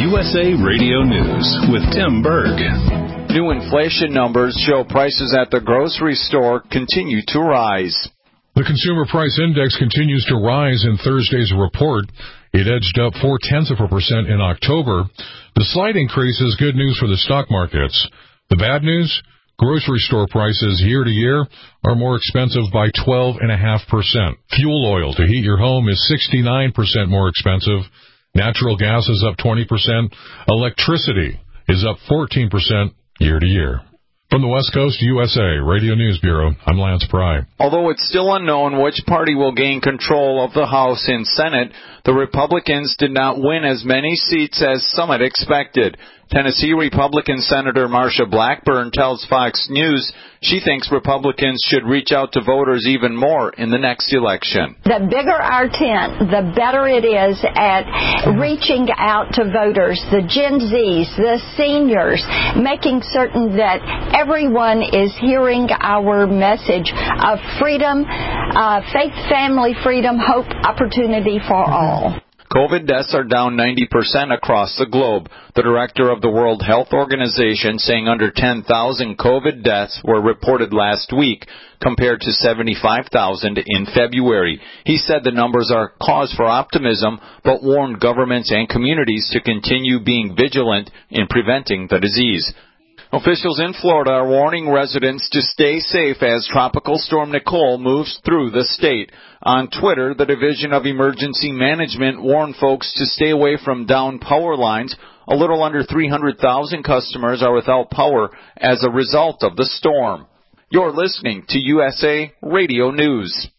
USA Radio News with Tim Berg. New inflation numbers show prices at the grocery store continue to rise. The Consumer Price Index continues to rise in Thursday's report. It edged up 0.4% in October. The slight increase is good news for the stock markets. The bad news? Grocery store prices year to year are more expensive by 12.5%. Fuel oil to heat your home is 69% more expensive. Natural gas is up 20%. Electricity is up 14% year to year. From the West Coast USA Radio News Bureau, I'm Lance Pry. Although it's still unknown which party will gain control of the House and Senate, the Republicans did not win as many seats as some had expected. Tennessee Republican Senator Marsha Blackburn tells Fox News she thinks Republicans should reach out to voters even more in the next election. The bigger our tent, the better it is at reaching out to voters, the Gen Zs, the seniors, making certain that everyone is hearing our message of freedom, faith, family, freedom, hope, opportunity for all. COVID deaths are down 90% across the globe. The director of the World Health Organization saying under 10,000 COVID deaths were reported last week, compared to 75,000 in February. He said the numbers are cause for optimism, but warned governments and communities to continue being vigilant in preventing the disease. Officials in Florida are warning residents to stay safe as Tropical Storm Nicole moves through the state. On Twitter, the Division of Emergency Management warned folks to stay away from downed power lines. A little under 300,000 customers are without power as a result of the storm. You're listening to USA Radio News.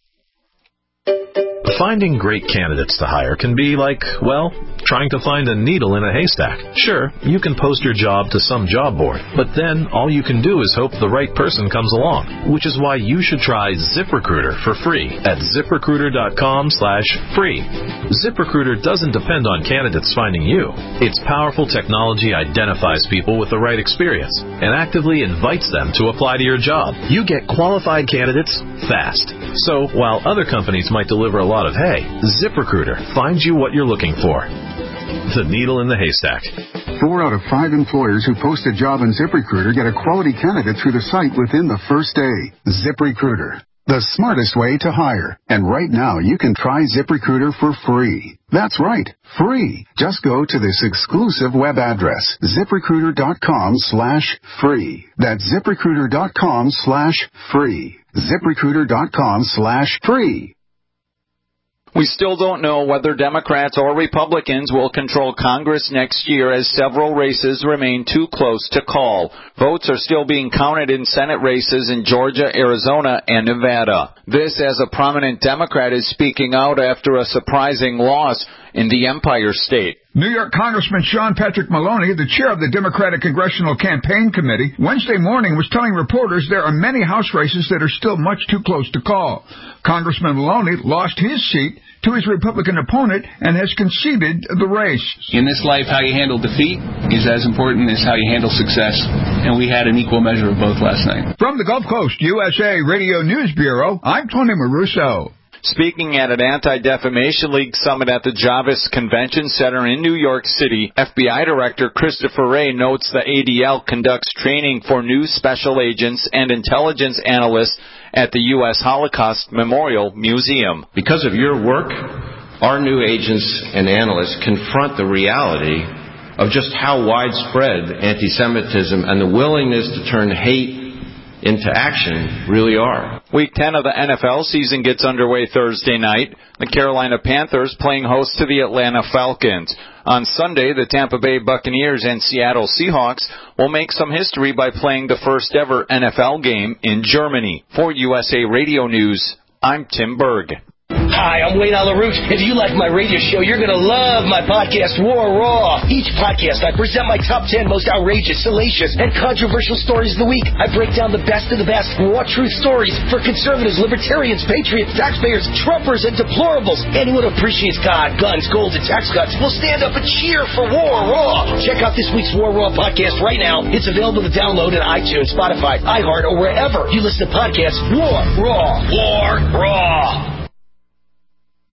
Finding great candidates to hire can be like, well, trying to find a needle in a haystack. Sure, you can post your job to some job board, but then all you can do is hope the right person comes along, which is why you should try ZipRecruiter for free at ZipRecruiter.com/free. ZipRecruiter doesn't depend on candidates finding you. Its powerful technology identifies people with the right experience and actively invites them to apply to your job. You get qualified candidates fast. So while other companies might deliver a lot of hay, ZipRecruiter finds you what you're looking for. The needle in the haystack. 4 out of 5 employers who post a job in ZipRecruiter get a quality candidate through the site within the first day. ZipRecruiter, the smartest way to hire. And right now, you can try ZipRecruiter for free. That's right, free. Just go to this exclusive web address, ZipRecruiter.com/free. That's ZipRecruiter.com/free. ZipRecruiter.com/free. We still don't know whether Democrats or Republicans will control Congress next year as several races remain too close to call. Votes are still being counted in Senate races in Georgia, Arizona, and Nevada. This as a prominent Democrat is speaking out after a surprising loss in the Empire State. New York Congressman Sean Patrick Maloney, the chair of the Democratic Congressional Campaign Committee, Wednesday morning was telling reporters there are many House races that are still much too close to call. Congressman Maloney lost his seat to his Republican opponent and has conceded the race. In this life, how you handle defeat is as important as how you handle success, and we had an equal measure of both last night. From the Gulf Coast USA Radio News Bureau, I'm Tony Maruso. Speaking at an Anti-Defamation League summit at the Javits Convention Center in New York City, FBI Director Christopher Wray notes the ADL conducts training for new special agents and intelligence analysts at the U.S. Holocaust Memorial Museum. Because of your work, our new agents and analysts confront the reality of just how widespread anti-Semitism and the willingness to turn hate into action really are. Week 10 of the NFL season gets underway Thursday night. The Carolina Panthers playing host to the Atlanta Falcons. On Sunday, the Tampa Bay Buccaneers and Seattle Seahawks will make some history by playing the first ever NFL game in Germany. For USA Radio News, I'm Tim Berg. Hi, I'm Wayne LaRouche. If you like my radio show, you're going to love my podcast, War Raw. Each podcast, I present my top 10 most outrageous, salacious, and controversial stories of the week. I break down the best of the best raw truth stories for conservatives, libertarians, patriots, taxpayers, Trumpers, and deplorables. Anyone who appreciates God, guns, gold, and tax cuts will stand up and cheer for War Raw. Check out this week's War Raw podcast right now. It's available to download in iTunes, Spotify, iHeart, or wherever you listen to podcasts. War Raw. War Raw.